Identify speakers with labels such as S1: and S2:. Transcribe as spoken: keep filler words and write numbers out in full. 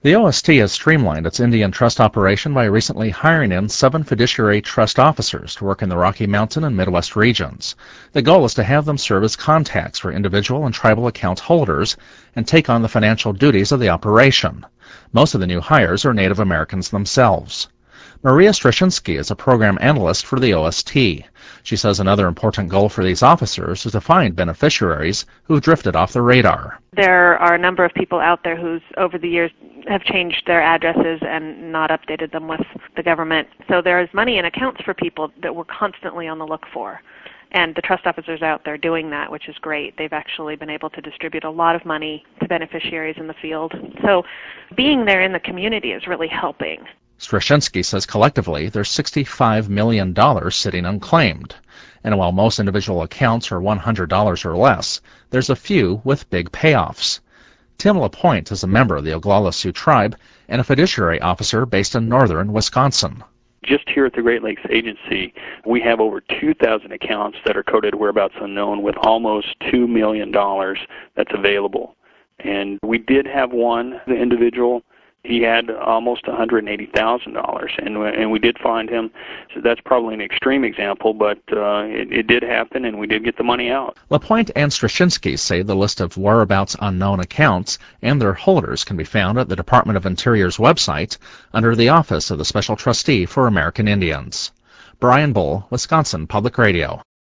S1: The O S T has streamlined its Indian trust operation by recently hiring in seven fiduciary trust officers to work in the Rocky Mountain and Midwest regions. The goal is to have them serve as contacts for individual and tribal account holders and take on the financial duties of the operation. Most of the new hires are Native Americans themselves. Maria Strashinsky is a program analyst for the O S T. She says another important goal for these officers is to find beneficiaries who've drifted off the radar.
S2: There are a number of people out there who over the years have changed their addresses and not updated them with the government. So there is money in accounts for people that we're constantly on the look for. And the trust officers out there doing that, which is great. They've actually been able to distribute a lot of money to beneficiaries in the field. So being there in the community is really helping.
S1: Strashinsky says collectively there's sixty-five million dollars sitting unclaimed. And while most individual accounts are one hundred dollars or less, there's a few with big payoffs. Tim LaPointe is a member of the Oglala Sioux tribe and a fiduciary officer based in northern Wisconsin.
S3: Just here at the Great Lakes Agency, we have over two thousand accounts that are coded whereabouts unknown with almost two million dollars that's available. And we did have one, the individual, he had almost one hundred eighty thousand dollars, and and we did find him. So that's probably an extreme example, but uh, it, it did happen, and we did get the money out.
S1: LaPointe and Strashinsky say the list of whereabouts unknown accounts and their holders can be found at the Department of Interior's website under the Office of the Special Trustee for American Indians. Brian Bull, Wisconsin Public Radio.